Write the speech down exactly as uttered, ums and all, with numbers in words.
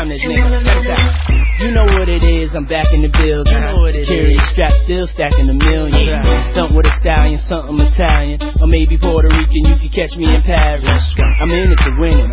time this nigga. Check this out. You know what it is, I'm back in the building. You know what it Carry is. Strap still stacking a million. Right. Stunt with a stallion, something Italian. Or maybe Puerto Rican, you can catch me in Paris. I'm in it to win it.